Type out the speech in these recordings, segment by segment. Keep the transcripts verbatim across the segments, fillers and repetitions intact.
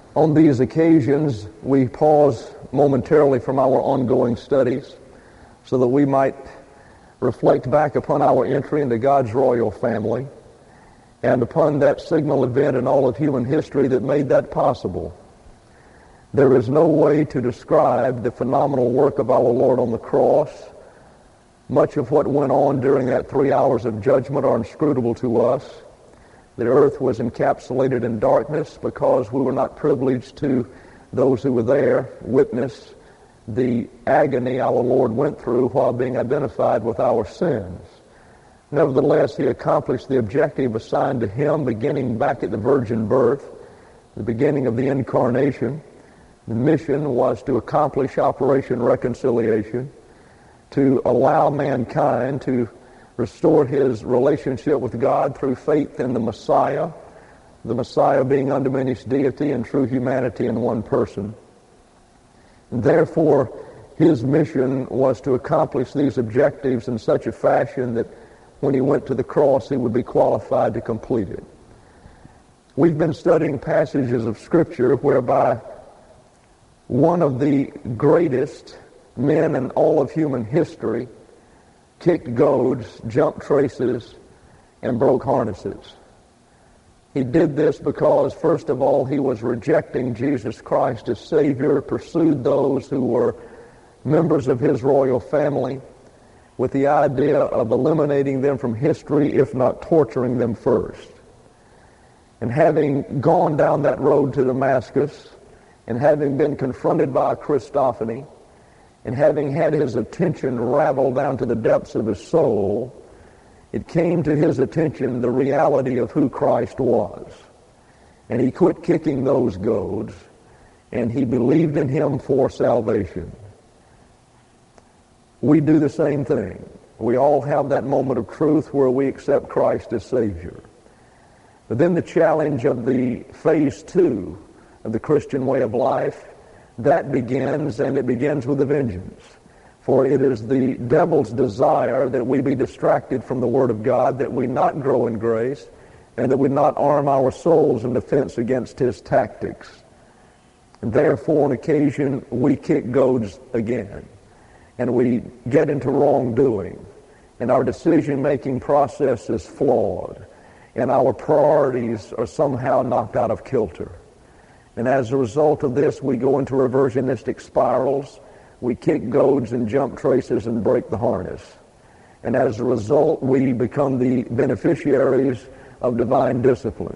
On these occasions, we pause momentarily from our ongoing studies so that we might reflect back upon our entry into God's royal family and upon that signal event in all of human history that made that possible. There is no way to describe the phenomenal work of our Lord on the cross. Much of what went on during that three hours of judgment are inscrutable to us. The earth was encapsulated in darkness because we were not privileged to, those who were there, witness the agony our Lord went through while being identified with our sins. Nevertheless, he accomplished the objective assigned to him beginning back at the virgin birth, the beginning of the incarnation. The mission was to accomplish Operation Reconciliation, to allow mankind to restore his relationship with God through faith in the Messiah, the Messiah being undiminished deity and true humanity in one person. And therefore, his mission was to accomplish these objectives in such a fashion that when he went to the cross, he would be qualified to complete it. We've been studying passages of Scripture whereby one of the greatest men in all of human history kicked goads, jumped traces, and broke harnesses. He did this because, first of all, he was rejecting Jesus Christ as Savior, pursued those who were members of his royal family with the idea of eliminating them from history, if not torturing them first. And having gone down that road to Damascus, and having been confronted by a Christophany, and having had his attention raveled down to the depths of his soul, it came to his attention the reality of who Christ was. And he quit kicking those goads, and he believed in him for salvation. We do the same thing. We all have that moment of truth where we accept Christ as Savior. But then the challenge of the phase two of the Christian way of life, that begins, and it begins with a vengeance. For it is the devil's desire that we be distracted from the Word of God, that we not grow in grace, and that we not arm our souls in defense against his tactics. And therefore, on occasion, we kick goads again, and we get into wrongdoing, and our decision-making process is flawed, and our priorities are somehow knocked out of kilter. And as a result of this, we go into reversionistic spirals. We kick goads and jump traces and break the harness. And as a result, we become the beneficiaries of divine discipline.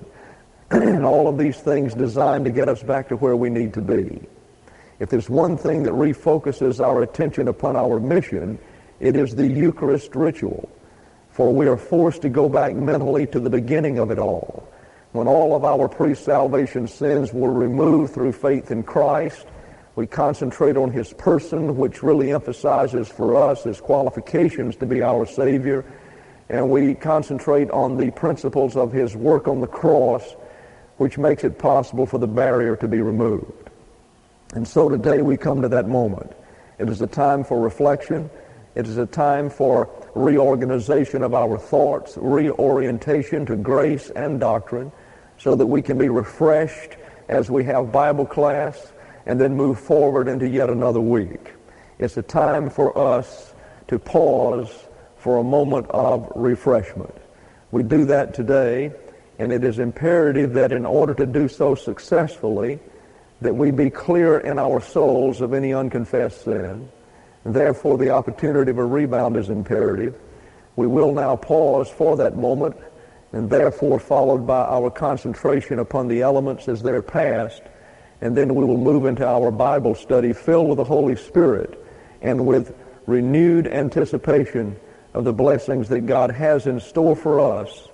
And all of these things designed to get us back to where we need to be. If there's one thing that refocuses our attention upon our mission, it is the Eucharist ritual. For we are forced to go back mentally to the beginning of it all, when all of our pre-salvation sins were removed through faith in Christ. We concentrate on his person, which really emphasizes for us his qualifications to be our Savior. And we concentrate on the principles of his work on the cross, which makes it possible for the barrier to be removed. And so today we come to that moment. It is a time for reflection. It is a time for reorganization of our thoughts, reorientation to grace and doctrine, so that we can be refreshed as we have Bible class and then move forward into yet another week. It's a time for us to pause for a moment of refreshment. We do that today, and it is imperative that in order to do so successfully, that we be clear in our souls of any unconfessed sin. Therefore, the opportunity of a rebound is imperative. We will now pause for that moment, and therefore followed by our concentration upon the elements as they're passed, and then we will move into our Bible study filled with the Holy Spirit and with renewed anticipation of the blessings that God has in store for us,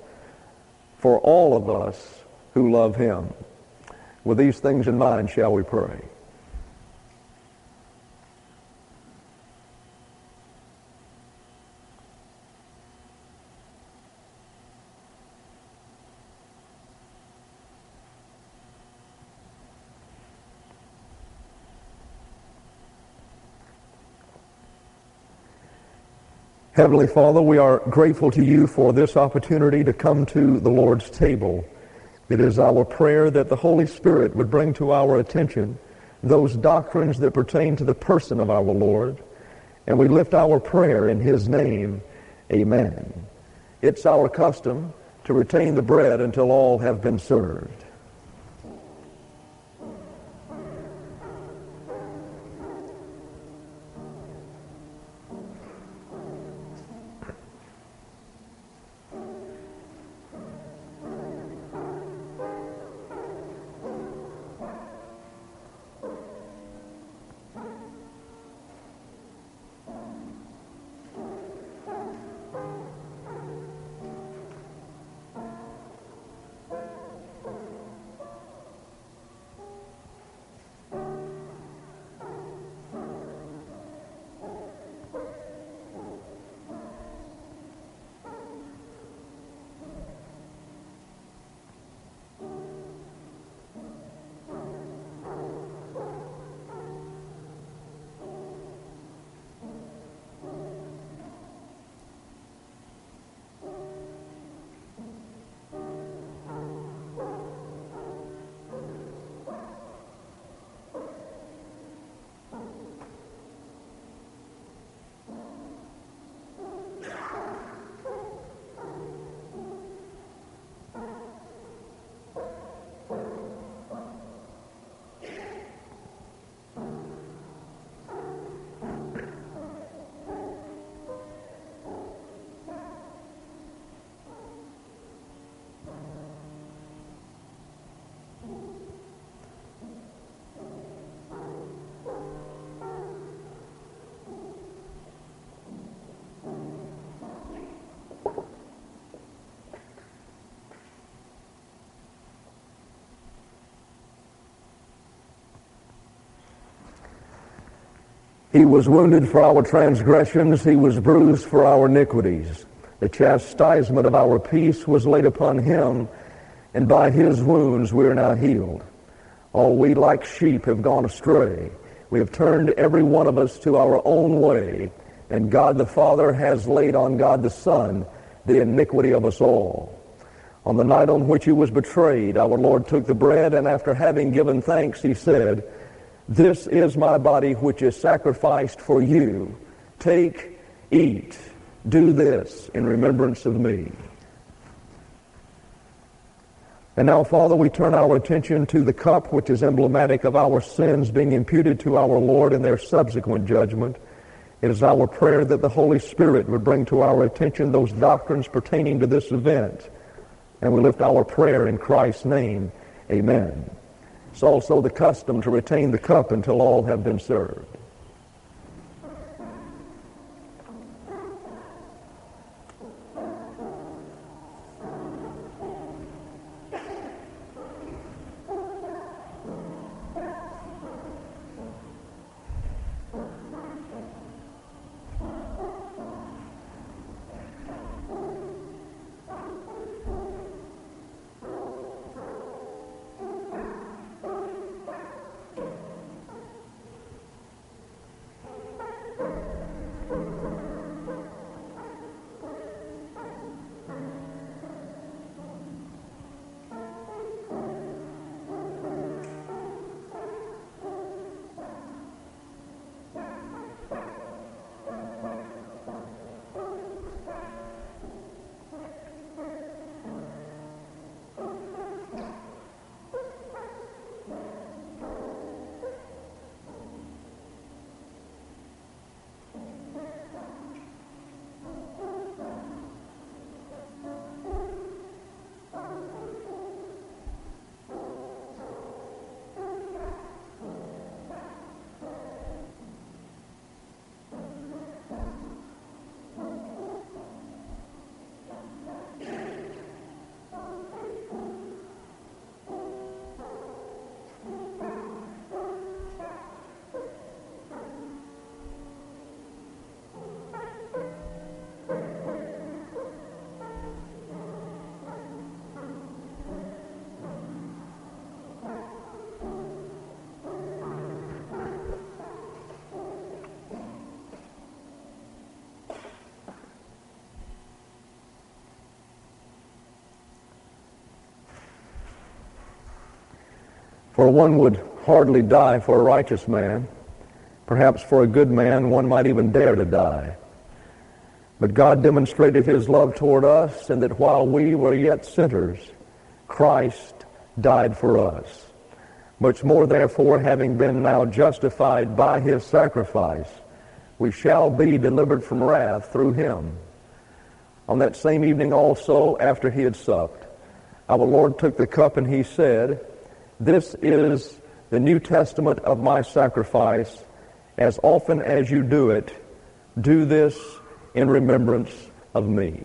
for all of us who love him. With these things in mind, shall we pray? Heavenly Father, we are grateful to you for this opportunity to come to the Lord's table. It is our prayer that the Holy Spirit would bring to our attention those doctrines that pertain to the person of our Lord, and we lift our prayer in his name. Amen. It's our custom to retain the bread until all have been served. He was wounded for our transgressions. He was bruised for our iniquities. The chastisement of our peace was laid upon him, and by his wounds we are now healed. All we like sheep have gone astray. We have turned every one of us to our own way, and God the Father has laid on God the Son the iniquity of us all. On the night on which he was betrayed, our Lord took the bread, and after having given thanks, he said, "This is my body which is sacrificed for you. Take, eat, do this in remembrance of me." And now, Father, we turn our attention to the cup which is emblematic of our sins being imputed to our Lord in their subsequent judgment. It is our prayer that the Holy Spirit would bring to our attention those doctrines pertaining to this event. And we lift our prayer in Christ's name. Amen. It's also the custom to retain the cup until all have been served. For one would hardly die for a righteous man. Perhaps for a good man, one might even dare to die. But God demonstrated his love toward us, and that while we were yet sinners, Christ died for us. Much more, therefore, having been now justified by his sacrifice, we shall be delivered from wrath through him. On that same evening also, after he had supped, our Lord took the cup, and he said, "This is the New Testament of my sacrifice. As often as you do it, do this in remembrance of me."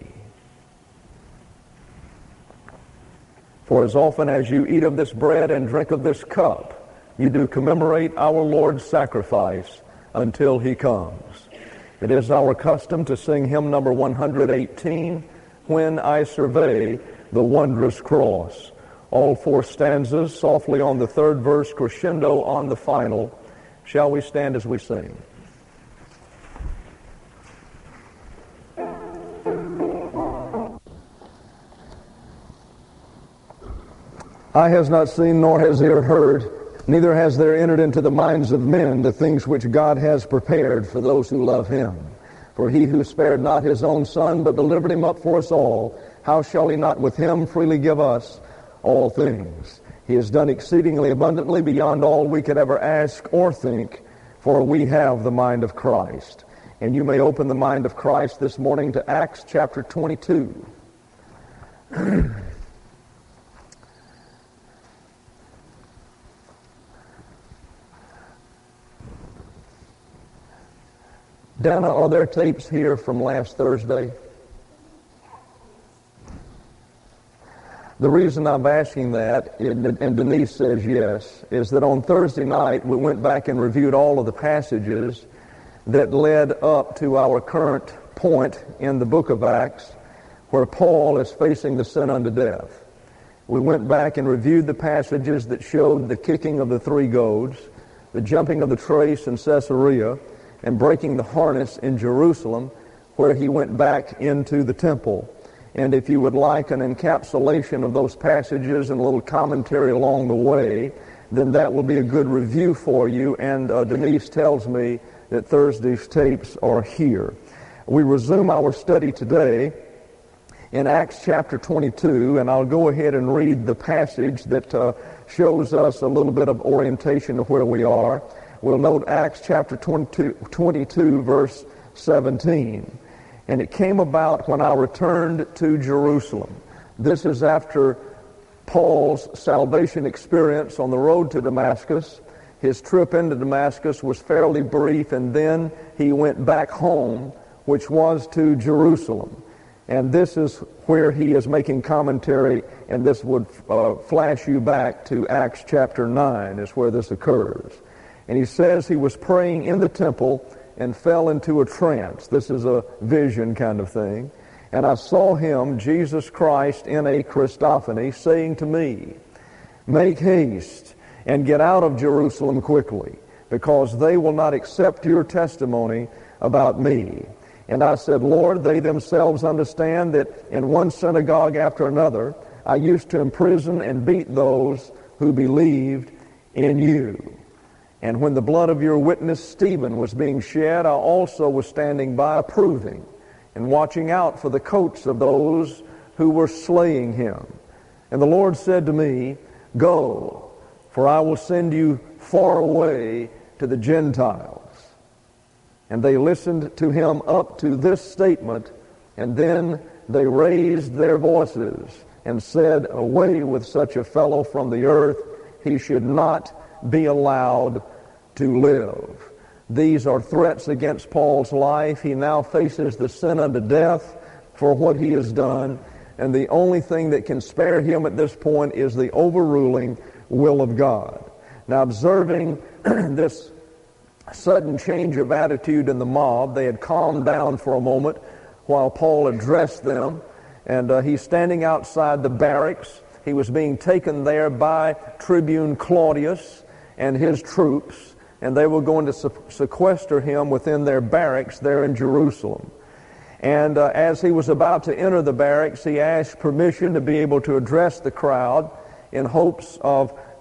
For as often as you eat of this bread and drink of this cup, you do commemorate our Lord's sacrifice until he comes. It is our custom to sing hymn number one hundred eighteen, "When I Survey the Wondrous Cross." All four stanzas, softly on the third verse, crescendo on the final. Shall we stand as we sing? Eye has not seen, nor has ear heard, neither has there entered into the minds of men the things which God has prepared for those who love him. For he who spared not his own Son, but delivered him up for us all, how shall he not with him freely give us all things? He has done exceedingly abundantly beyond all we could ever ask or think, for we have the mind of Christ. And you may open the mind of Christ this morning to Acts chapter twenty-two. Dana, are there tapes here from last Thursday? The reason I'm asking that, and Denise says yes, is that on Thursday night we went back and reviewed all of the passages that led up to our current point in the book of Acts, where Paul is facing the sin unto death. We went back and reviewed the passages that showed the kicking of the three goads, the jumping of the trace in Caesarea, and breaking the harness in Jerusalem, where he went back into the temple. And if you would like an encapsulation of those passages and a little commentary along the way, then that will be a good review for you. And uh, Denise tells me that Thursday's tapes are here. We resume our study today in Acts chapter twenty-two, and I'll go ahead and read the passage that uh, shows us a little bit of orientation of where we are. We'll note Acts chapter twenty-two, twenty-two, verse seventeen. And it came about when I returned to Jerusalem. This is after Paul's salvation experience on the road to Damascus. His trip into Damascus was fairly brief, and then he went back home, which was to Jerusalem. And this is where he is making commentary, and this would uh, flash you back to Acts chapter nine, is where this occurs. And he says he was praying in the temple and fell into a trance. This is a vision kind of thing. And I saw him, Jesus Christ, in a Christophany, saying to me, "Make haste and get out of Jerusalem quickly, because they will not accept your testimony about me." And I said, "Lord, they themselves understand that in one synagogue after another, I used to imprison and beat those who believed in you. And when the blood of your witness Stephen was being shed, I also was standing by approving and watching out for the coats of those who were slaying him. And the Lord said to me, Go, for I will send you far away to the Gentiles." And they listened to him up to this statement, and then they raised their voices and said, "Away with such a fellow from the earth. He should not be allowed to live." These are threats against Paul's life. He now faces the sin unto death for what he has done, and the only thing that can spare him at this point is the overruling will of God. Now, observing this sudden change of attitude in the mob, they had calmed down for a moment while Paul addressed them, and uh, he's standing outside the barracks. He was being taken there by Tribune Claudius and his troops, and they were going to sequester him within their barracks there in Jerusalem. And uh, as he was about to enter the barracks, he asked permission to be able to address the crowd in hopes of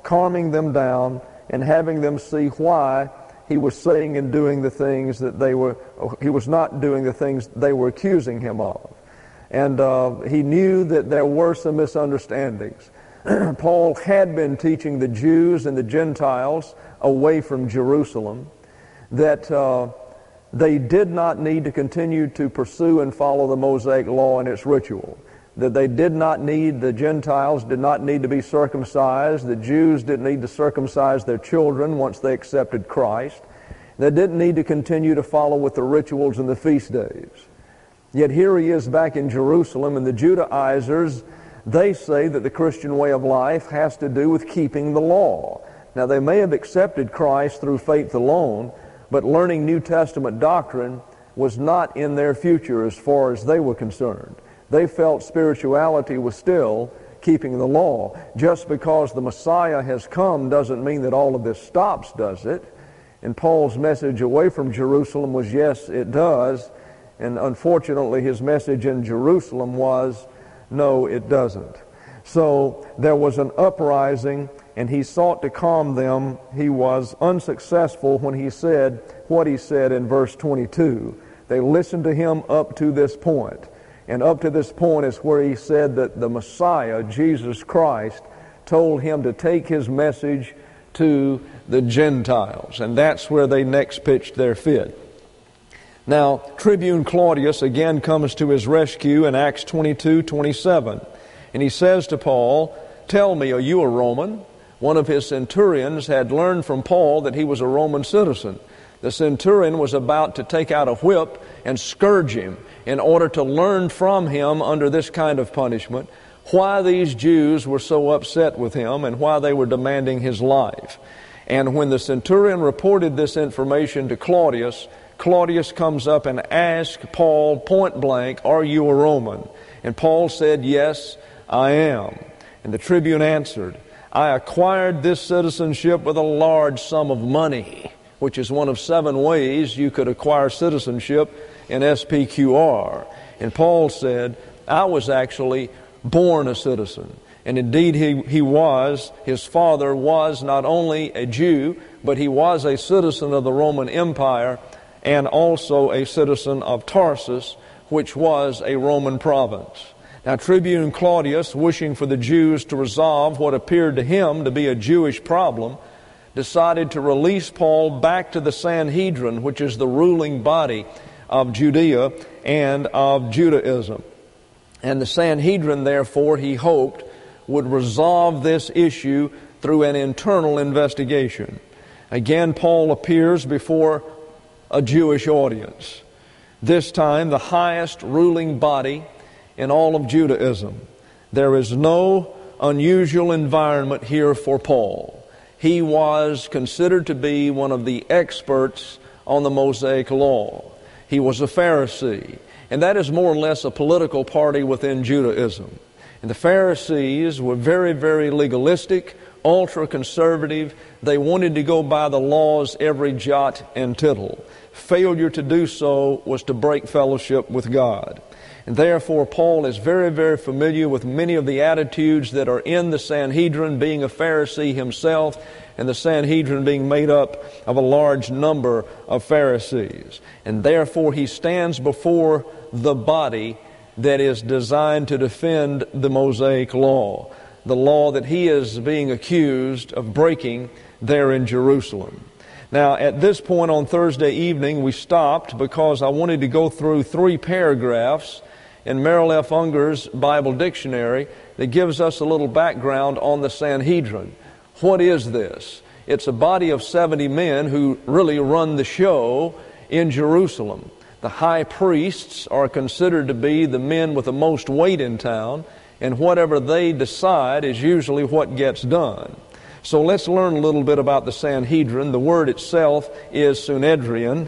calming them down and having them see why he was saying and doing the things that they were, he was not doing the things they were accusing him of. And uh, he knew that there were some misunderstandings. Paul had been teaching the Jews and the Gentiles away from Jerusalem that uh, they did not need to continue to pursue and follow the Mosaic law and its ritual. That they did not need, the Gentiles did not need to be circumcised. The Jews didn't need to circumcise their children once they accepted Christ. They didn't need to continue to follow with the rituals and the feast days. Yet here he is back in Jerusalem, and the Judaizers, they say that the Christian way of life has to do with keeping the law. Now, they may have accepted Christ through faith alone, but learning New Testament doctrine was not in their future as far as they were concerned. They felt spirituality was still keeping the law. Just because the Messiah has come doesn't mean that all of this stops, does it? And Paul's message away from Jerusalem was, yes, it does. And unfortunately, his message in Jerusalem was, no, it doesn't. So there was an uprising, and he sought to calm them. He was unsuccessful when he said what he said in verse twenty-two. They listened to him up to this point. And up to this point is where he said that the Messiah, Jesus Christ, told him to take his message to the Gentiles. And that's where they next pitched their fit. Now, Tribune Claudius again comes to his rescue in Acts twenty-two twenty-seven. And he says to Paul, "Tell me, are you a Roman?" One of his centurions had learned from Paul that he was a Roman citizen. The centurion was about to take out a whip and scourge him in order to learn from him under this kind of punishment why these Jews were so upset with him and why they were demanding his life. And when the centurion reported this information to Claudius, Claudius comes up and asks Paul point blank, "Are you a Roman?" And Paul said, "Yes, I am." And the tribune answered, "I acquired this citizenship with a large sum of money," which is one of seven ways you could acquire citizenship in S P Q R. And Paul said, "I was actually born a citizen." And indeed he, he was. His father was not only a Jew, but he was a citizen of the Roman Empire and also a citizen of Tarsus, which was a Roman province. Now, Tribune Claudius, wishing for the Jews to resolve what appeared to him to be a Jewish problem, decided to release Paul back to the Sanhedrin, which is the ruling body of Judea and of Judaism. And the Sanhedrin, therefore, he hoped, would resolve this issue through an internal investigation. Again, Paul appears before a Jewish audience. This time, the highest ruling body in all of Judaism. There is no unusual environment here for Paul. He was considered to be one of the experts on the Mosaic Law. He was a Pharisee, and that is more or less a political party within Judaism. And the Pharisees were very, very legalistic, ultra-conservative. They wanted to go by the laws every jot and tittle. Failure to do so was to break fellowship with God. And therefore, Paul is very, very familiar with many of the attitudes that are in the Sanhedrin, being a Pharisee himself, and the Sanhedrin being made up of a large number of Pharisees. And therefore, he stands before the body that is designed to defend the Mosaic Law, the law that he is being accused of breaking there in Jerusalem. Now, at this point on Thursday evening, we stopped because I wanted to go through three paragraphs in Merrill F. Unger's Bible Dictionary that gives us a little background on the Sanhedrin. What is this? It's a body of seventy men who really run the show in Jerusalem. The high priests are considered to be the men with the most weight in town, and whatever they decide is usually what gets done. So let's learn a little bit about the Sanhedrin. The word itself is Sunedrian.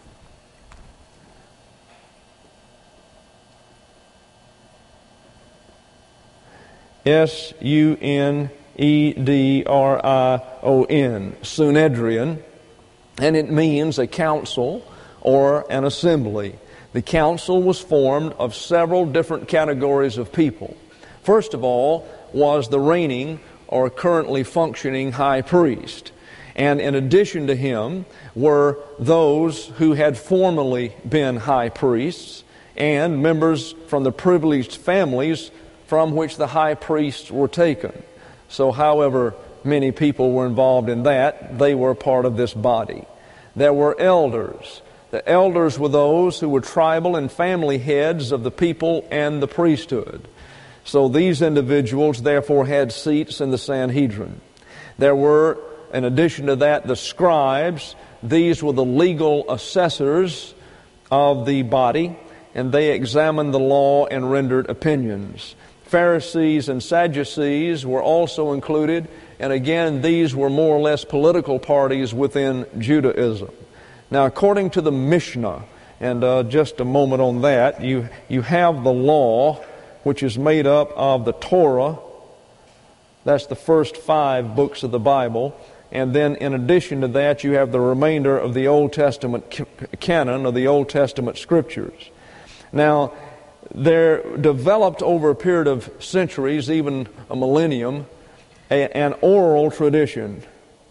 S U N E D R I O N, Sunedrian, and it means a council or an assembly. The council was formed of several different categories of people. First of all was the reigning or currently functioning high priest. And in addition to him were those who had formerly been high priests and members from the privileged families from which the high priests were taken. So however many people were involved in that, they were part of this body. There were elders. The elders were those who were tribal and family heads of the people and the priesthood. So these individuals therefore had seats in the Sanhedrin. There were, in addition to that, the scribes. These were the legal assessors of the body, and they examined the law and rendered opinions. Pharisees and Sadducees were also included, and again, these were more or less political parties within Judaism. Now, according to the Mishnah, and uh, just a moment on that, you, you have the law, which is made up of the Torah. That's the first five books of the Bible. And then in addition to that, you have the remainder of the Old Testament canon, of the Old Testament scriptures. Now, there developed over a period of centuries, even a millennium, a, an oral tradition.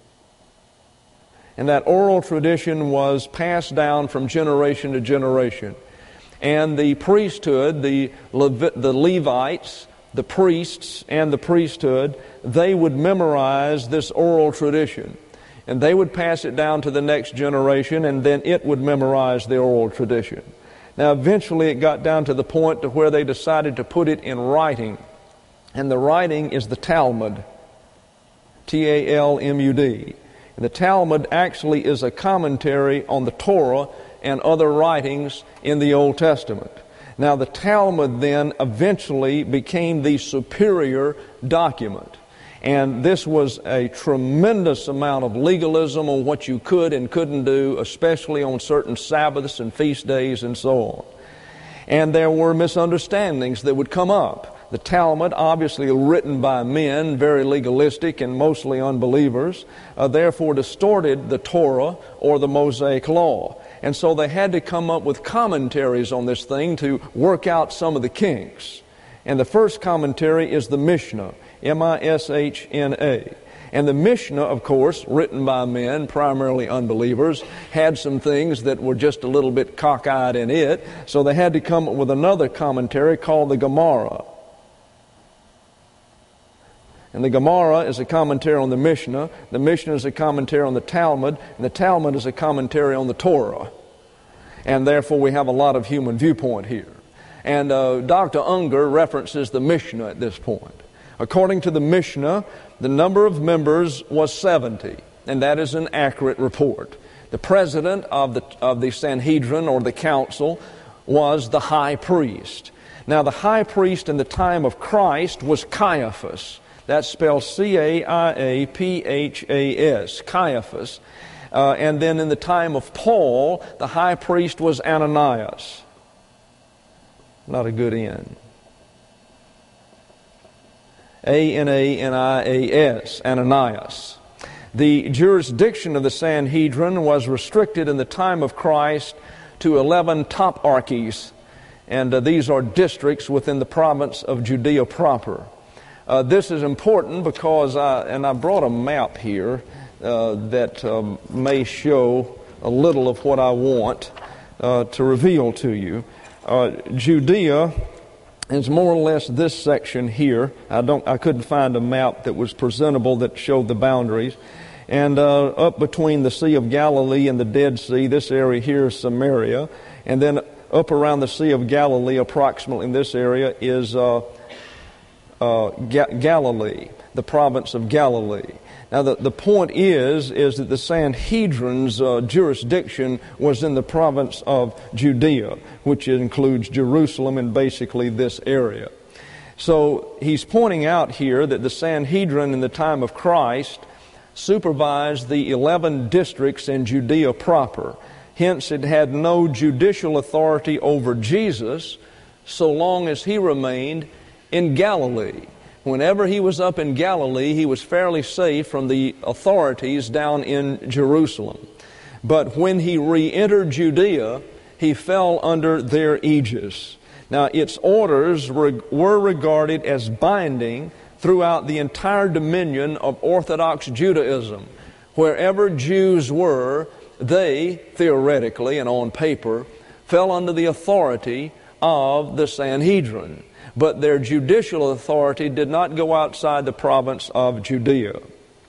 And that oral tradition was passed down from generation to generation. And the priesthood, the, Levi- the Levites, the priests and the priesthood, they would memorize this oral tradition. And they would pass it down to the next generation, and then it would memorize the oral tradition. Now, eventually it got down to the point to where they decided to put it in writing. And the writing is the Talmud. T A L M U D. And the Talmud actually is a commentary on the Torah and other writings in the Old Testament. Now, the Talmud then eventually became the superior document. And this was a tremendous amount of legalism on what you could and couldn't do, especially on certain Sabbaths and feast days and so on. And there were misunderstandings that would come up. The Talmud, obviously written by men, very legalistic and mostly unbelievers, uh, therefore distorted the Torah or the Mosaic Law. And so they had to come up with commentaries on this thing to work out some of the kinks. And the first commentary is the Mishnah, M I S H N A. And the Mishnah, of course, written by men, primarily unbelievers, had some things that were just a little bit cockeyed in it. So they had to come up with another commentary called the Gemara. And the Gemara is a commentary on the Mishnah. The Mishnah is a commentary on the Talmud. And the Talmud is a commentary on the Torah. And therefore we have a lot of human viewpoint here. And uh, Doctor Unger references the Mishnah at this point. According to the Mishnah, the number of members was seventy. And that is an accurate report. The president of the, of the Sanhedrin or the council was the high priest. Now the high priest in the time of Christ was Caiaphas. That's spelled C A I A P H A S, Caiaphas. Uh, and then in the time of Paul, the high priest was Ananias. Not a good N. A N A N I A S, Ananias. The jurisdiction of the Sanhedrin was restricted in the time of Christ to eleven toparchies. And uh, these are districts within the province of Judea proper. Uh, this is important because, I, and I brought a map here uh, that um, may show a little of what I want uh, to reveal to you. Uh, Judea is more or less this section here. I don't, I couldn't find a map that was presentable that showed the boundaries. And uh, up between the Sea of Galilee and the Dead Sea, this area here is Samaria. And then up around the Sea of Galilee, approximately in this area, is Uh, Uh, Ga- Galilee, the province of Galilee. Now the, the point is, is that the Sanhedrin's uh, jurisdiction was in the province of Judea, which includes Jerusalem and basically this area. So he's pointing out here that the Sanhedrin in the time of Christ supervised the eleven districts in Judea proper. Hence it had no judicial authority over Jesus so long as he remained in Galilee. Whenever he was up in Galilee, he was fairly safe from the authorities down in Jerusalem. But when he re-entered Judea, he fell under their aegis. Now, its orders were regarded as binding throughout the entire dominion of Orthodox Judaism. Wherever Jews were, they, theoretically and on paper, fell under the authority of the Sanhedrin. But their judicial authority did not go outside the province of Judea.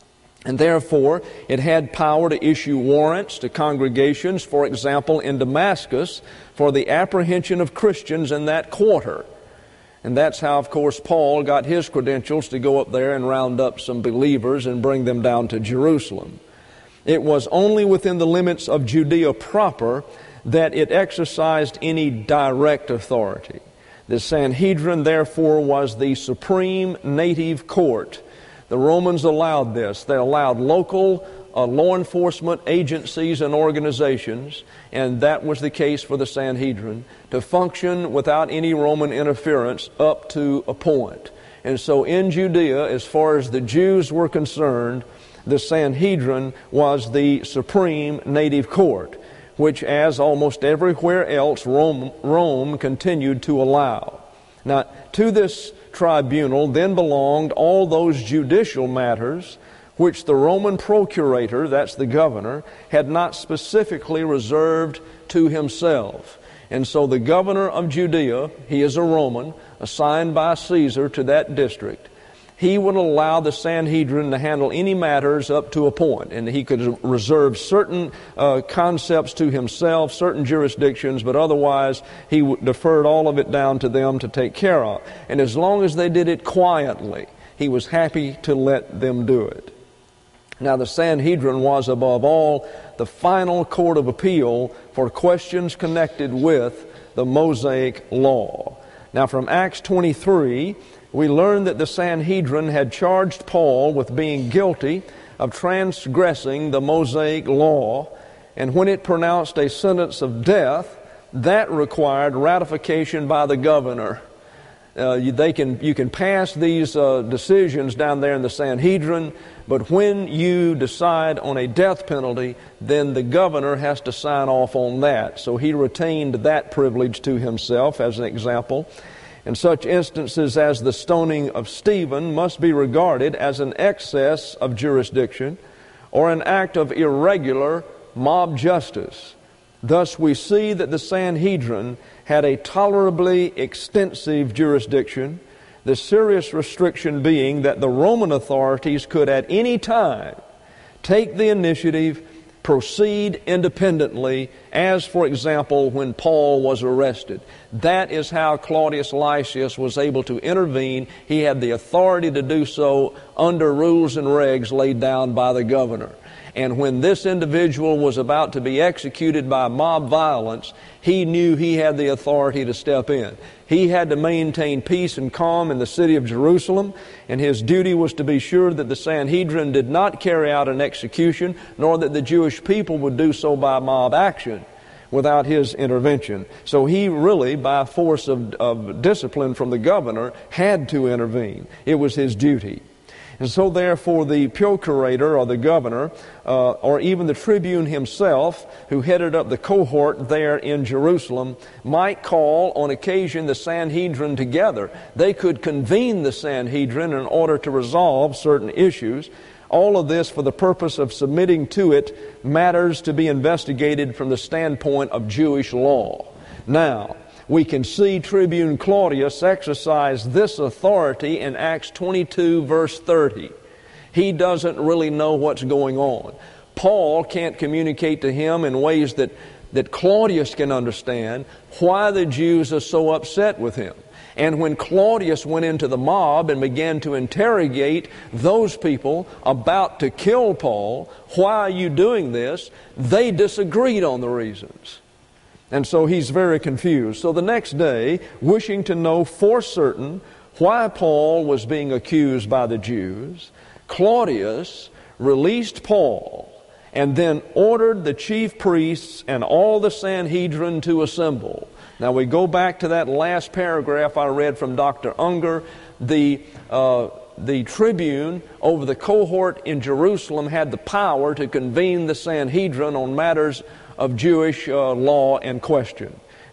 And therefore, it had power to issue warrants to congregations, for example, in Damascus, for the apprehension of Christians in that quarter. And that's how, of course, Paul got his credentials to go up there and round up some believers and bring them down to Jerusalem. It was only within the limits of Judea proper that it exercised any direct authority. The Sanhedrin, therefore, was the supreme native court. The Romans allowed this. They allowed local uh, law enforcement agencies and organizations, and that was the case for the Sanhedrin, to function without any Roman interference up to a point. And so in Judea, as far as the Jews were concerned, the Sanhedrin was the supreme native court, which, as almost everywhere else, Rome, Rome continued to allow. Now, to this tribunal then belonged all those judicial matters which the Roman procurator, that's the governor, had not specifically reserved to himself. And so the governor of Judea, he is a Roman, assigned by Caesar to that district, he would allow the Sanhedrin to handle any matters up to a point, and he could reserve certain uh, concepts to himself, certain jurisdictions, but otherwise he w- deferred all of it down to them to take care of. And as long as they did it quietly, he was happy to let them do it. Now, the Sanhedrin was, above all, the final court of appeal for questions connected with the Mosaic Law. Now, from Acts twenty-three, we learn that the Sanhedrin had charged Paul with being guilty of transgressing the Mosaic Law, and when it pronounced a sentence of death, that required ratification by the governor. Uh, you, they can, you can pass these uh, decisions down there in the Sanhedrin, but when you decide on a death penalty, then the governor has to sign off on that. So he retained that privilege to himself, as an example. And such instances as the stoning of Stephen must be regarded as an excess of jurisdiction or an act of irregular mob justice. Thus, we see that the Sanhedrin had a tolerably extensive jurisdiction, the serious restriction being that the Roman authorities could at any time take the initiative, proceed independently, as, for example, when Paul was arrested. That is how Claudius Lysias was able to intervene. He had the authority to do so under rules and regs laid down by the governor. And when this individual was about to be executed by mob violence, he knew he had the authority to step in. He had to maintain peace and calm in the city of Jerusalem, and his duty was to be sure that the Sanhedrin did not carry out an execution, nor that the Jewish people would do so by mob action without his intervention. So he really, by force of, of discipline from the governor, had to intervene. It was his duty. And so therefore the procurator or the governor uh, or even the tribune himself, who headed up the cohort there in Jerusalem, might call on occasion the Sanhedrin together. They could convene the Sanhedrin in order to resolve certain issues. All of this for the purpose of submitting to it matters to be investigated from the standpoint of Jewish law. Now, we can see Tribune Claudius exercise this authority in Acts twenty-two, verse thirty. He doesn't really know what's going on. Paul can't communicate to him in ways that, that Claudius can understand why the Jews are so upset with him. And when Claudius went into the mob and began to interrogate those people about to kill Paul, why are you doing this? They disagreed on the reasons. And so he's very confused. So the next day, wishing to know for certain why Paul was being accused by the Jews, Claudius released Paul and then ordered the chief priests and all the Sanhedrin to assemble. Now we go back to that last paragraph I read from Doctor Unger. The, uh, the tribune over the cohort in Jerusalem had the power to convene the Sanhedrin on matters of Jewish uh, law and question.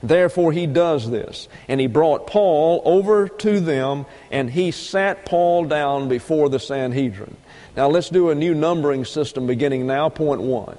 Therefore he does this. And he brought Paul over to them, and he sat Paul down before the Sanhedrin. Now let's do a new numbering system beginning now, point one.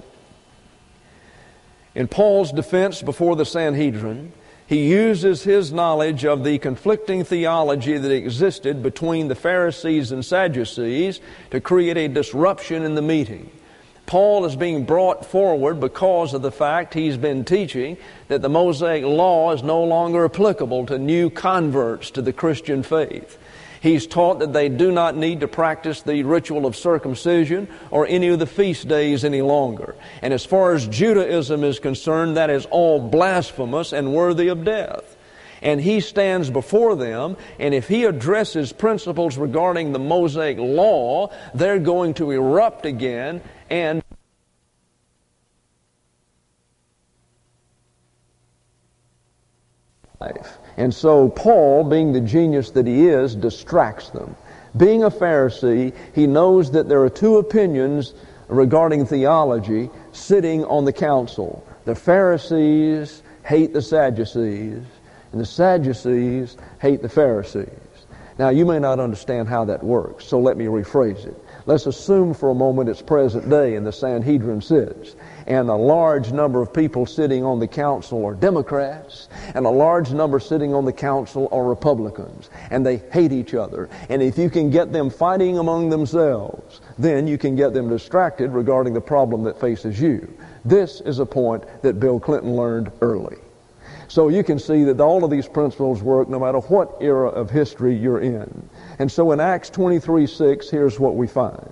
In Paul's defense before the Sanhedrin, he uses his knowledge of the conflicting theology that existed between the Pharisees and Sadducees to create a disruption in the meeting. Paul is being brought forward because of the fact he's been teaching that the Mosaic Law is no longer applicable to new converts to the Christian faith. He's taught that they do not need to practice the ritual of circumcision or any of the feast days any longer. And as far as Judaism is concerned, that is all blasphemous and worthy of death. And he stands before them, and if he addresses principles regarding the Mosaic Law, they're going to erupt again and life. And so Paul, being the genius that he is, distracts them. Being a Pharisee, he knows that there are two opinions regarding theology sitting on the council. The Pharisees hate the Sadducees, and the Sadducees hate the Pharisees. Now, you may not understand how that works, so let me rephrase it. Let's assume for a moment it's present day and the Sanhedrin sits, and a large number of people sitting on the council are Democrats, and a large number sitting on the council are Republicans, and they hate each other. And if you can get them fighting among themselves, then you can get them distracted regarding the problem that faces you. This is a point that Bill Clinton learned early. So you can see that all of these principles work no matter what era of history you're in. And so in Acts twenty-three six, here's what we find.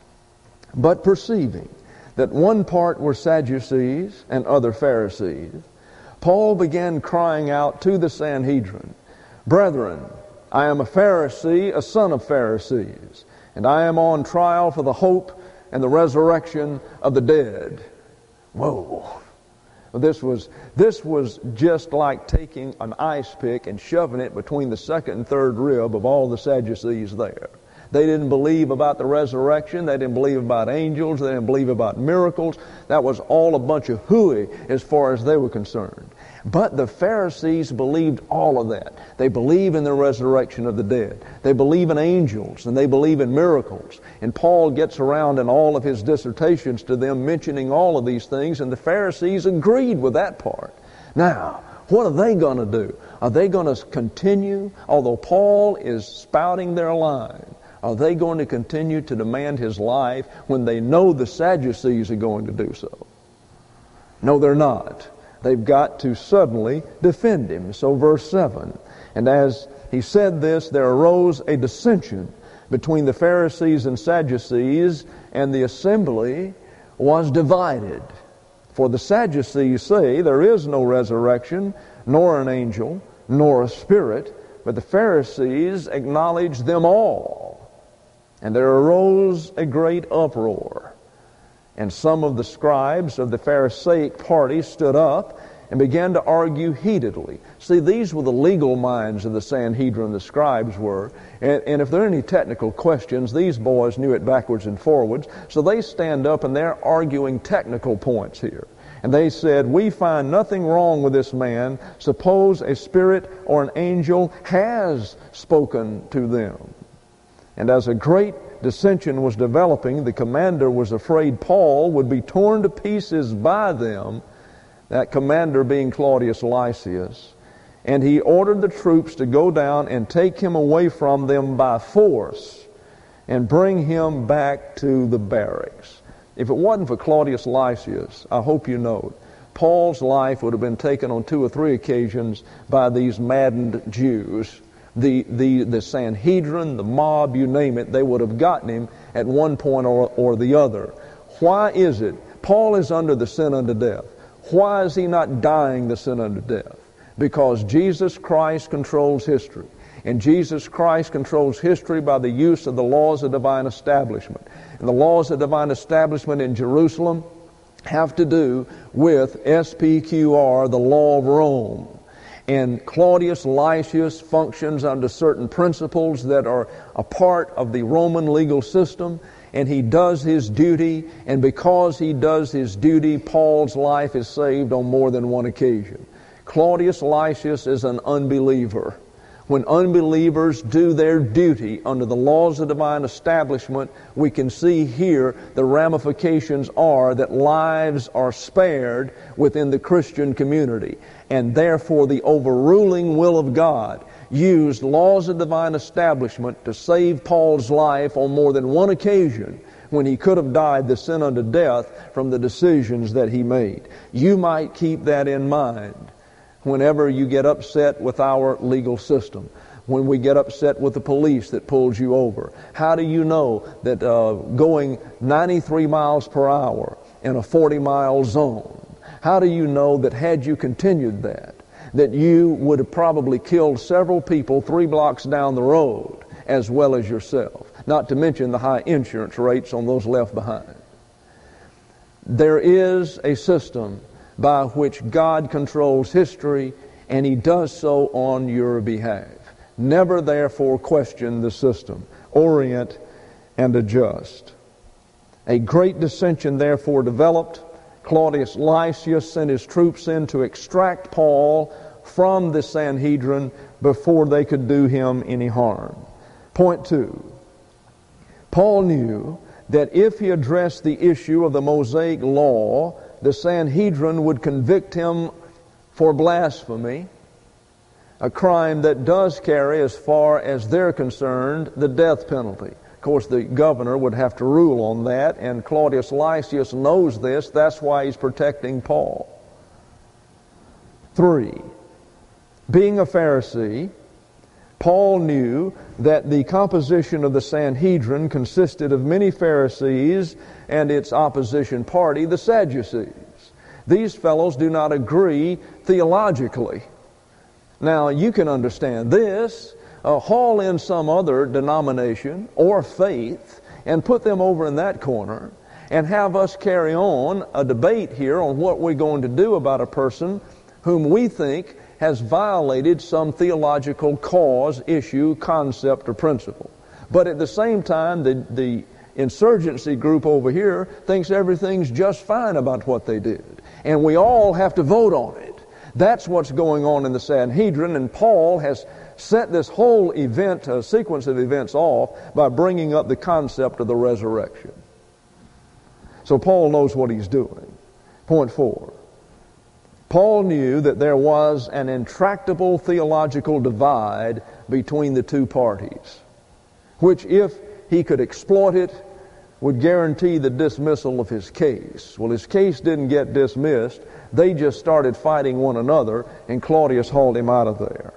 But perceiving that one part were Sadducees and other Pharisees, Paul began crying out to the Sanhedrin, Brethren, I am a Pharisee, a son of Pharisees, and I am on trial for the hope and the resurrection of the dead. Whoa. This was, this was just like taking an ice pick and shoving it between the second and third rib of all the Sadducees there. They didn't believe about the resurrection. They didn't believe about angels. They didn't believe about miracles. That was all a bunch of hooey as far as they were concerned. But the Pharisees believed all of that. They believe in the resurrection of the dead. They believe in angels, and they believe in miracles. And Paul gets around in all of his dissertations to them mentioning all of these things, and the Pharisees agreed with that part. Now, what are they going to do? Are they going to continue, although Paul is spouting their line, are they going to continue to demand his life when they know the Sadducees are going to do so? No, they're not. They've got to suddenly defend him. So verse seven, and as he said this, there arose a dissension between the Pharisees and Sadducees, and the assembly was divided. For the Sadducees say there is no resurrection, nor an angel, nor a spirit, but the Pharisees acknowledge them all. And there arose a great uproar. And some of the scribes of the Pharisaic party stood up and began to argue heatedly. See, these were the legal minds of the Sanhedrin, the scribes were. And, and if there are any technical questions, these boys knew it backwards and forwards. So they stand up and they're arguing technical points here. And they said, we find nothing wrong with this man. Suppose a spirit or an angel has spoken to them. And as a great dissension was developing, the commander was afraid Paul would be torn to pieces by them, that commander being Claudius Lysias. And he ordered the troops to go down and take him away from them by force and bring him back to the barracks. If it wasn't for Claudius Lysias, I hope you know, Paul's life would have been taken on two or three occasions by these maddened Jews. The, the, the Sanhedrin, the mob, you name it, they would have gotten him at one point or, or the other. Why is it? Paul is under the sin unto death. Why is he not dying the sin unto death? Because Jesus Christ controls history. And Jesus Christ controls history by the use of the laws of divine establishment. And the laws of divine establishment in Jerusalem have to do with S P Q R, the law of Rome. And Claudius Lysias functions under certain principles that are a part of the Roman legal system, and he does his duty, and because he does his duty, Paul's life is saved on more than one occasion. Claudius Lysias is an unbeliever. When unbelievers do their duty under the laws of divine establishment, we can see here the ramifications are that lives are spared within the Christian community. And therefore the overruling will of God used laws of divine establishment to save Paul's life on more than one occasion when he could have died the sin unto death from the decisions that he made. You might keep that in mind whenever you get upset with our legal system, when we get upset with the police that pulls you over. How do you know that uh, going ninety-three miles per hour in a forty mile zone, how do you know that had you continued that, that you would have probably killed several people three blocks down the road as well as yourself, not to mention the high insurance rates on those left behind? There is a system by which God controls history, and He does so on your behalf. Never therefore question the system. Orient and adjust. A great dissension therefore developed. Claudius Lysias sent his troops in to extract Paul from the Sanhedrin before they could do him any harm. Point two. Paul knew that if he addressed the issue of the Mosaic law, the Sanhedrin would convict him for blasphemy, a crime that does carry, as far as they're concerned, the death penalty. Of course, the governor would have to rule on that, and Claudius Lysias knows this. That's why he's protecting Paul. Three, being a Pharisee, Paul knew that the composition of the Sanhedrin consisted of many Pharisees and its opposition party, the Sadducees. These fellows do not agree theologically. Now, you can understand this. Uh, haul in some other denomination or faith and put them over in that corner and have us carry on a debate here on what we're going to do about a person whom we think has violated some theological cause, issue, concept, or principle. But at the same time, the, the insurgency group over here thinks everything's just fine about what they did. And we all have to vote on it. That's what's going on in the Sanhedrin, and Paul has set this whole event, a sequence of events off by bringing up the concept of the resurrection. So Paul knows what he's doing. Point four. Paul knew that there was an intractable theological divide between the two parties, which, if he could exploit it, would guarantee the dismissal of his case. Well, his case didn't get dismissed. They just started fighting one another, and Claudius hauled him out of there.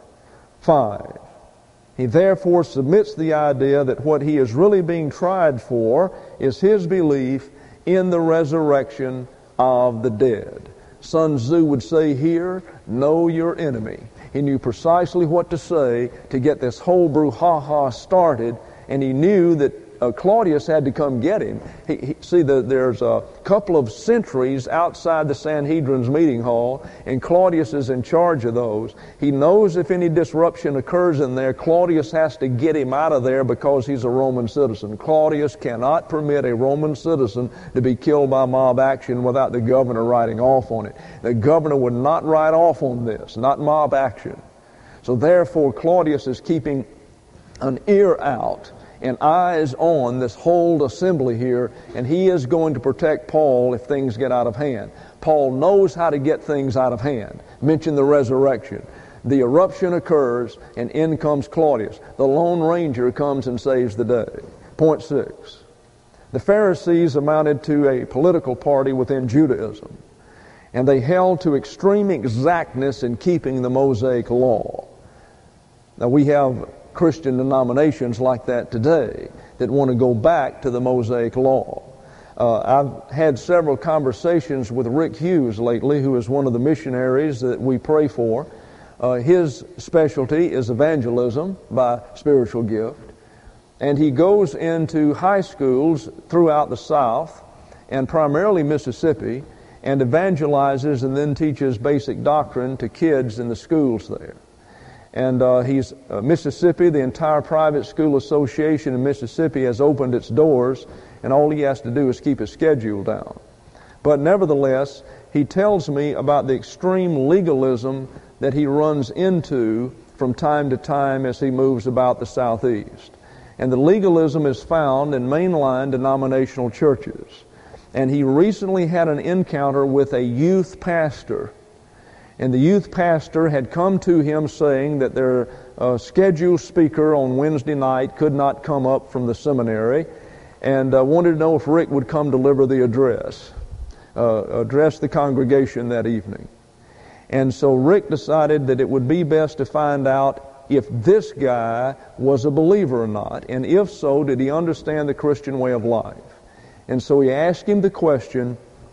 Five, he therefore submits the idea that what he is really being tried for is his belief in the resurrection of the dead. Sun Tzu would say here, know your enemy. He knew precisely what to say to get this whole brouhaha started, and he knew that uh, Claudius had to come get him. He, he, see, the, there's a couple of sentries outside the Sanhedrin's meeting hall, and Claudius is in charge of those. He knows if any disruption occurs in there, Claudius has to get him out of there because he's a Roman citizen. Claudius cannot permit a Roman citizen to be killed by mob action without the governor writing off on it. The governor would not write off on this, not mob action. So therefore, Claudius is keeping an ear out and eyes on this whole assembly here, and he is going to protect Paul if things get out of hand. Paul knows how to get things out of hand. Mention the resurrection. The eruption occurs, and in comes Claudius. The Lone Ranger comes and saves the day. Point six. The Pharisees amounted to a political party within Judaism, and they held to extreme exactness in keeping the Mosaic law. Now, we have Christian denominations like that today that want to go back to the Mosaic law. Uh, I've had several conversations with Rick Hughes lately, who is one of the missionaries that we pray for. Uh, his specialty is evangelism by spiritual gift, and he goes into high schools throughout the South and primarily Mississippi and evangelizes and then teaches basic doctrine to kids in the schools there. And uh, he's uh, Mississippi, the entire private school association in Mississippi has opened its doors, and all he has to do is keep his schedule down. But nevertheless, he tells me about the extreme legalism that he runs into from time to time as he moves about the Southeast. And the legalism is found in mainline denominational churches. And he recently had an encounter with a youth pastor. And the youth pastor had come to him saying that their uh, scheduled speaker on Wednesday night could not come up from the seminary, and uh, wanted to know if Rick would come deliver the address, uh, address the congregation that evening. And so Rick decided that it would be best to find out if this guy was a believer or not, and if so, did he understand the Christian way of life. And so he asked him the question,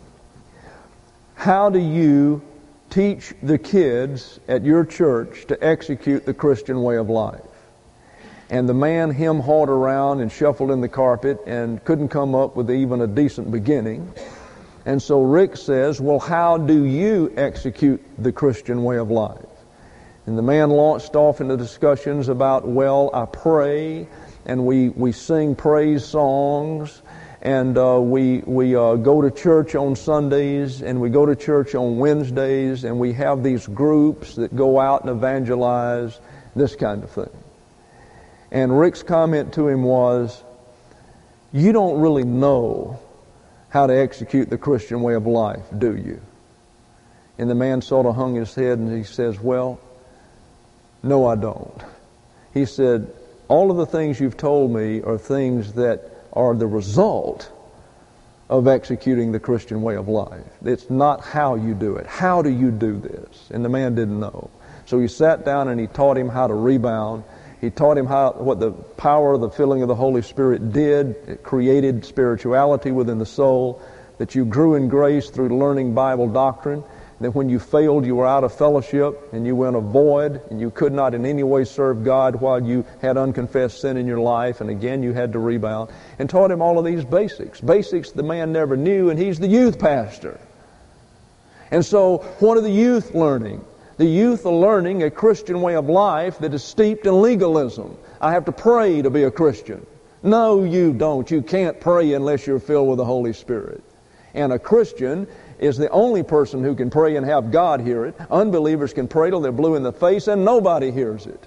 how do you teach the kids at your church to execute the Christian way of life? And the man hem-hawed around and shuffled in the carpet and couldn't come up with even a decent beginning. And so Rick says, well, how do you execute the Christian way of life? And the man launched off into discussions about, well, I pray, and we, we sing praise songs, and uh, we, we uh, go to church on Sundays, and we go to church on Wednesdays, and we have these groups that go out and evangelize, this kind of thing. And Rick's comment to him was, you don't really know how to execute the Christian way of life, do you? And the man sort of hung his head and he says, well, no, I don't. He said, all of the things you've told me are things that are the result of executing the Christian way of life. It's not how you do it. How do you do this? And the man didn't know. So he sat down and he taught him how to rebound. He taught him how what the power of the filling of the Holy Spirit did. It created spirituality within the soul, that you grew in grace through learning Bible doctrine, that when you failed, you were out of fellowship and you were in a void and you could not in any way serve God while you had unconfessed sin in your life, and again you had to rebound, and taught him all of these basics. Basics the man never knew, and he's the youth pastor. And so what are the youth learning? The youth are learning a Christian way of life that is steeped in legalism. I have to pray to be a Christian. No, you don't. You can't pray unless you're filled with the Holy Spirit. And a Christian is the only person who can pray and have God hear it. Unbelievers can pray till they're blue in the face and nobody hears it.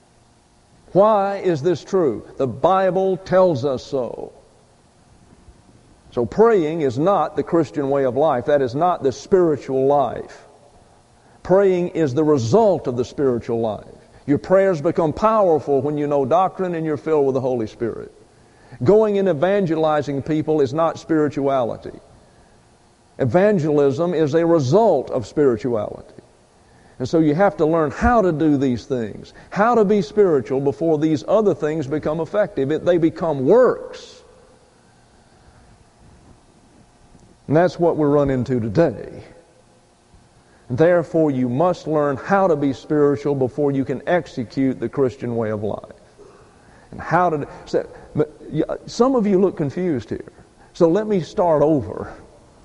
Why is this true? The Bible tells us so. So praying is not the Christian way of life. That is not the spiritual life. Praying is the result of the spiritual life. Your prayers become powerful when you know doctrine and you're filled with the Holy Spirit. Going and evangelizing people is not spirituality. Evangelism is a result of spirituality. And so you have to learn how to do these things, how to be spiritual before these other things become effective. It, they become works. And that's what we run into today. Therefore, you must learn how to be spiritual before you can execute the Christian way of life. And how to... So, some of you look confused here. So let me start over.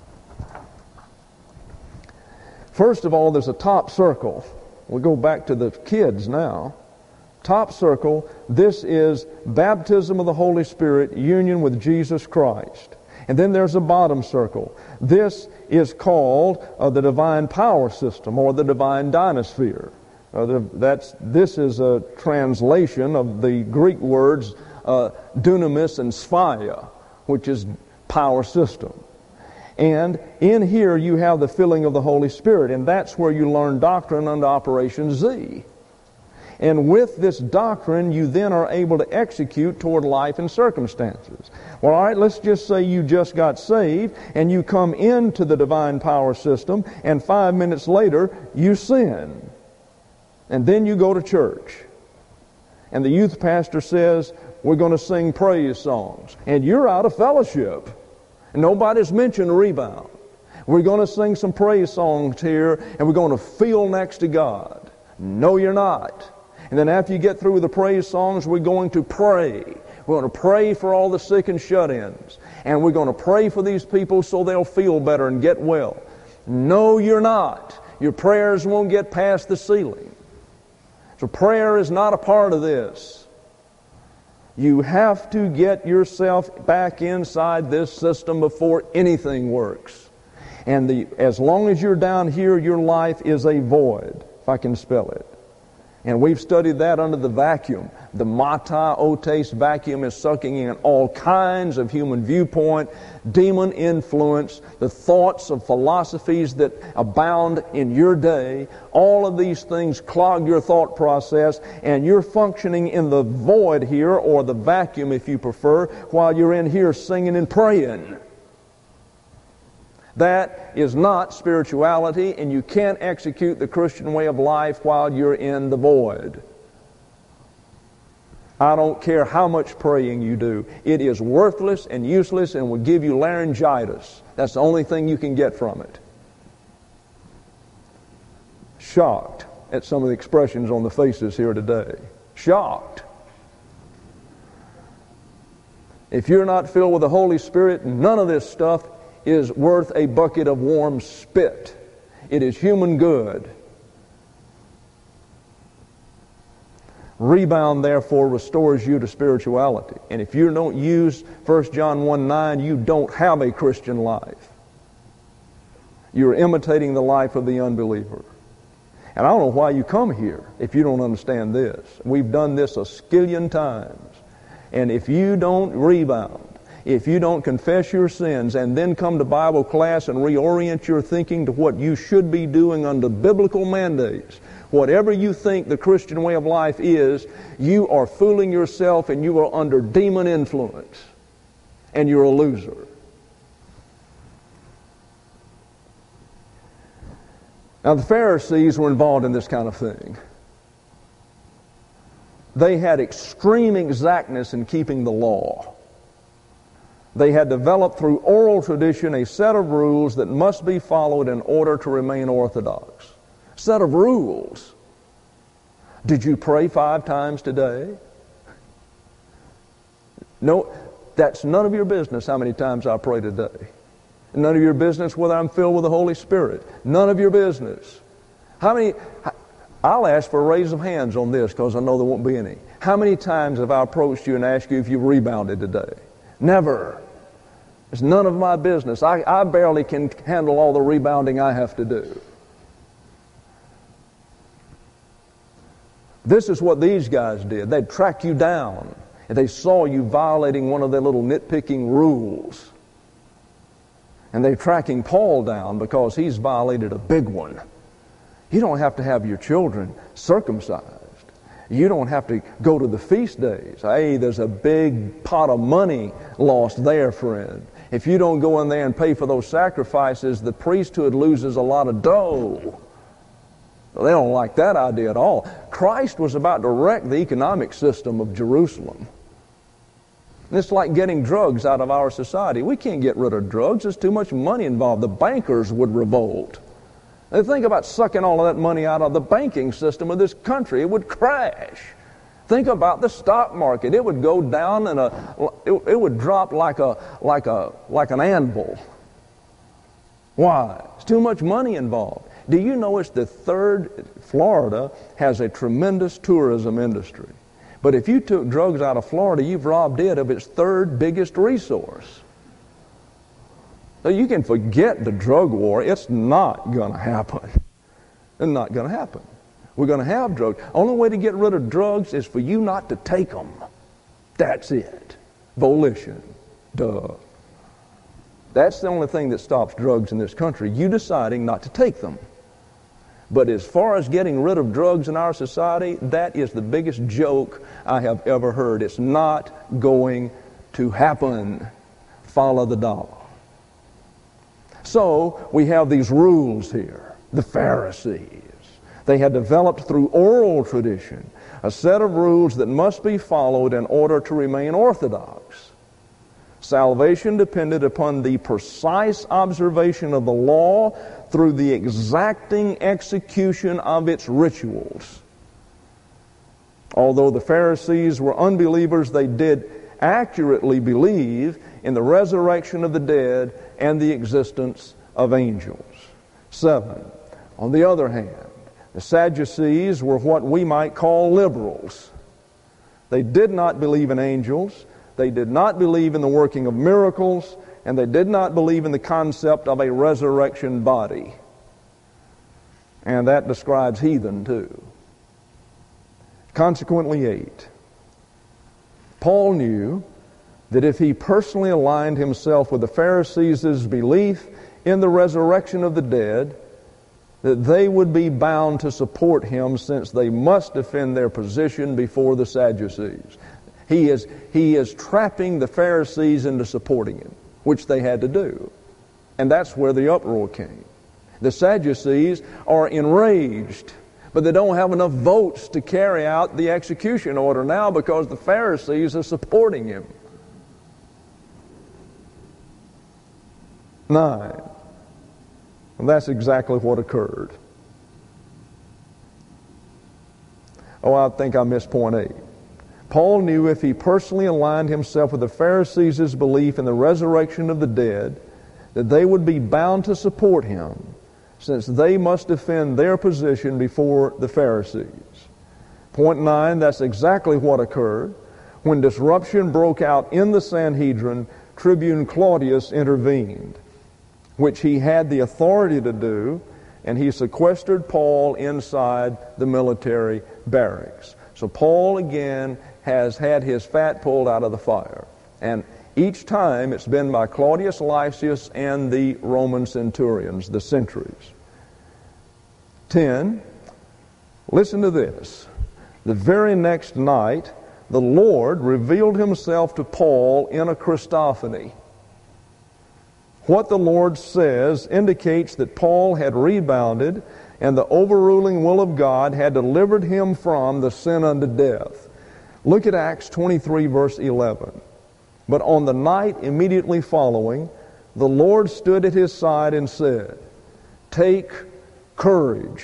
First of all, there's a top circle. We'll go back to the kids now. Top circle, this is baptism of the Holy Spirit, union with Jesus Christ. And then there's a bottom circle. This is called uh, the divine power system, or the divine dynasphere. Uh, the, that's, this is a translation of the Greek words uh, dunamis and sphaia, which is power system. And in here you have the filling of the Holy Spirit, and that's where you learn doctrine under Operation Z. And with this doctrine, you then are able to execute toward life and circumstances. Well, all right, let's just say you just got saved, and you come into the divine power system, and five minutes later, you sin. And then you go to church. And the youth pastor says, we're going to sing praise songs. And you're out of fellowship. And nobody's mentioned rebound. We're going to sing some praise songs here, and we're going to feel next to God. No, you're not. And then after you get through with the praise songs, we're going to pray. We're going to pray for all the sick and shut-ins. And we're going to pray for these people so they'll feel better and get well. No, you're not. Your prayers won't get past the ceiling. So prayer is not a part of this. You have to get yourself back inside this system before anything works. And the, as long as you're down here, your life is a void, if I can spell it. And we've studied that under the vacuum. The mata otes vacuum is sucking in all kinds of human viewpoint, demon influence, the thoughts of philosophies that abound in your day. All of these things clog your thought process, and you're functioning in the void here, or the vacuum if you prefer, while you're in here singing and praying. That is not spirituality, and you can't execute the Christian way of life while you're in the void. I don't care how much praying you do. It is worthless and useless and will give you laryngitis. That's the only thing you can get from it. Shocked at some of the expressions on the faces here today. Shocked. If you're not filled with the Holy Spirit, none of this stuff is worth a bucket of warm spit. It is human good. Rebound, therefore, restores you to spirituality. And if you don't use First John one nine, you don't have a Christian life. You're imitating the life of the unbeliever. And I don't know why you come here if you don't understand this. We've done this a skillion times. And if you don't rebound, if you don't confess your sins and then come to Bible class and reorient your thinking to what you should be doing under biblical mandates, whatever you think the Christian way of life is, you are fooling yourself and you are under demon influence. And you're a loser. Now the Pharisees were involved in this kind of thing. They had extreme exactness in keeping the law. They had developed through oral tradition a set of rules that must be followed in order to remain orthodox. Set of rules. Did you pray five times today? No, that's none of your business how many times I pray today. None of your business whether I'm filled with the Holy Spirit. None of your business. How many... I'll ask for a raise of hands on this because I know there won't be any. How many times have I approached you and asked you if you rebounded today? Never. It's none of my business. I, I barely can handle all the rebounding I have to do. This is what these guys did. They'd track you down and they saw you violating one of their little nitpicking rules. And they're tracking Paul down because he's violated a big one. You don't have to have your children circumcised. You don't have to go to the feast days. Hey, there's a big pot of money lost there, friend. If you don't go in there and pay for those sacrifices, the priesthood loses a lot of dough. They don't like that idea at all. Christ was about to wreck the economic system of Jerusalem. It's like getting drugs out of our society. We can't get rid of drugs. There's too much money involved. The bankers would revolt. They think about sucking all of that money out of the banking system of this country. It would crash. Think about the stock market. It would go down and a, it, it would drop like a like a like an anvil. Why? There's too much money involved. Do you know it's the third? Florida has a tremendous tourism industry. But if you took drugs out of Florida, you've robbed it of its third biggest resource. So you can forget the drug war. It's not going to happen. It's not going to happen. We're going to have drugs. Only way to get rid of drugs is for you not to take them. That's it. Volition. Duh. That's the only thing that stops drugs in this country. You deciding not to take them. But as far as getting rid of drugs in our society, that is the biggest joke I have ever heard. It's not going to happen. Follow the dollar. So we have these rules here. The Pharisees. They had developed through oral tradition a set of rules that must be followed in order to remain orthodox. Salvation depended upon the precise observation of the law through the exacting execution of its rituals. Although the Pharisees were unbelievers, they did accurately believe in the resurrection of the dead and the existence of angels. Seven. On the other hand, the Sadducees were what we might call liberals. They did not believe in angels. They did not believe in the working of miracles, and they did not believe in the concept of a resurrection body. And that describes heathen too. Consequently, eight, Paul knew that if he personally aligned himself with the Pharisees' belief in the resurrection of the dead, that they would be bound to support him, since they must defend their position before the Sadducees. He is, he is trapping the Pharisees into supporting him, which they had to do. And that's where the uproar came. The Sadducees are enraged, but they don't have enough votes to carry out the execution order now because the Pharisees are supporting him. Nine. And that's exactly what occurred. Oh, I think I missed point eight. Paul knew if he personally aligned himself with the Pharisees' belief in the resurrection of the dead, that they would be bound to support him, since they must defend their position before the Pharisees. Point nine, that's exactly what occurred. When disruption broke out in the Sanhedrin, Tribune Claudius intervened, which he had the authority to do, and he sequestered Paul inside the military barracks. So Paul again has had his fat pulled out of the fire. And each time it's been by Claudius Lysias and the Roman centurions, the sentries. Ten, listen to this. The very next night, the Lord revealed himself to Paul in a Christophany. What the Lord says indicates that Paul had rebounded, and the overruling will of God had delivered him from the sin unto death. Look at Acts twenty-three, verse eleven. But on the night immediately following, the Lord stood at his side and said, "Take courage,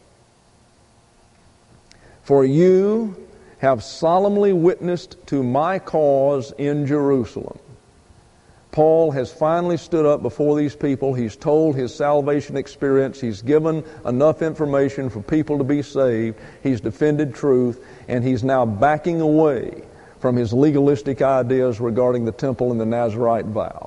for you have solemnly witnessed to my cause in Jerusalem." Paul has finally stood up before these people. He's told his salvation experience. He's given enough information for people to be saved. He's defended truth, and he's now backing away from his legalistic ideas regarding the temple and the Nazirite vow.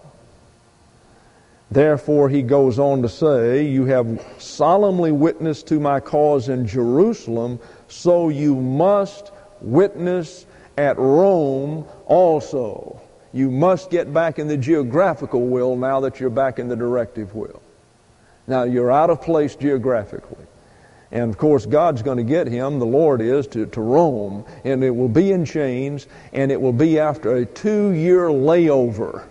Therefore, he goes on to say, "You have solemnly witnessed to my cause in Jerusalem, so you must witness at Rome also." You must get back in the geographical will now that you're back in the directive will. Now, you're out of place geographically. And, of course, God's going to get him, the Lord is, to, to Rome. And it will be in chains, and it will be after a two-year layover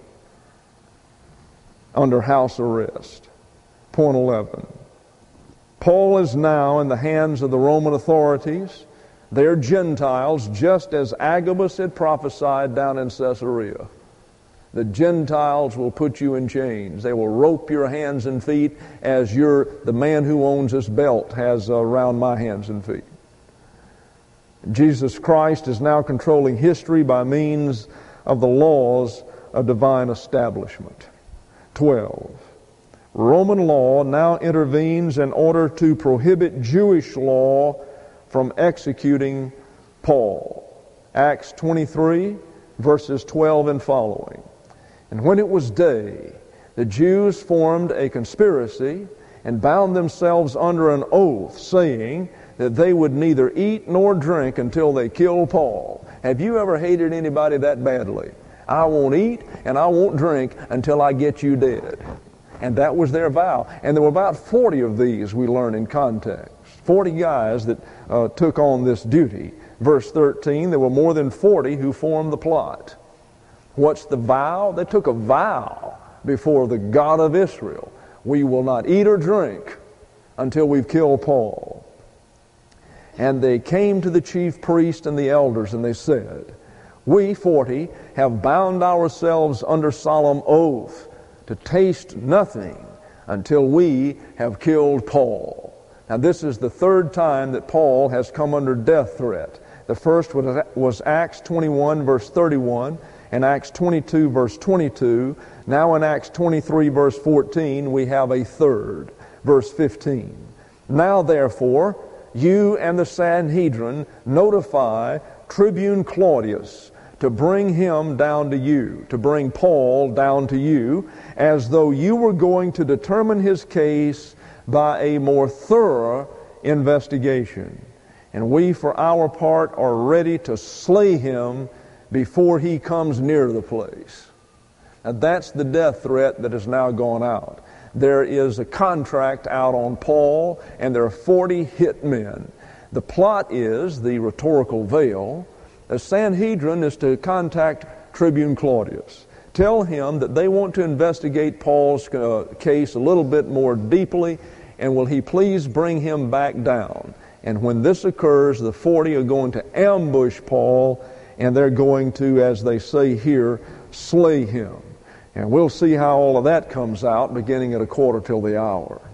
under house arrest. Point eleven. Paul is now in the hands of the Roman authorities. They're Gentiles, just as Agabus had prophesied down in Caesarea. The Gentiles will put you in chains. They will rope your hands and feet as you're, the man who owns this belt has around my hands and feet. Jesus Christ is now controlling history by means of the laws of divine establishment. twelve. Roman law now intervenes in order to prohibit Jewish law from executing Paul. Acts twenty-three, verses twelve and following. And when it was day, the Jews formed a conspiracy and bound themselves under an oath, saying that they would neither eat nor drink until they killed Paul. Have you ever hated anybody that badly? I won't eat and I won't drink until I get you dead. And that was their vow. And there were about forty of these, we learn in context. forty guys that uh, took on this duty. Verse thirteen, there were more than forty who formed the plot. What's the vow? They took a vow before the God of Israel. We will not eat or drink until we've killed Paul. And they came to the chief priest and the elders, and they said, "We, forty, have bound ourselves under solemn oath to taste nothing until we have killed Paul." Now, this is the third time that Paul has come under death threat. The first was Acts twenty-one, verse thirty-one, and Acts twenty-two, verse twenty-two. Now in Acts twenty-three, verse fourteen, we have a third, verse fifteen. "Now, therefore, you and the Sanhedrin notify Tribune Claudius to bring him down to you, to bring Paul down to you, as though you were going to determine his case by a more thorough investigation. And we, for our part, are ready to slay him before he comes near the place. Now, that's the death threat that has now gone out. There is a contract out on Paul, and there are forty hit men. The plot is, the rhetorical veil, the Sanhedrin is to contact Tribune Claudius. Tell him that they want to investigate Paul's uh, case a little bit more deeply, and will he please bring him back down? And when this occurs, the forty are going to ambush Paul, and they're going to, as they say here, slay him. And we'll see how all of that comes out beginning at a quarter till the hour.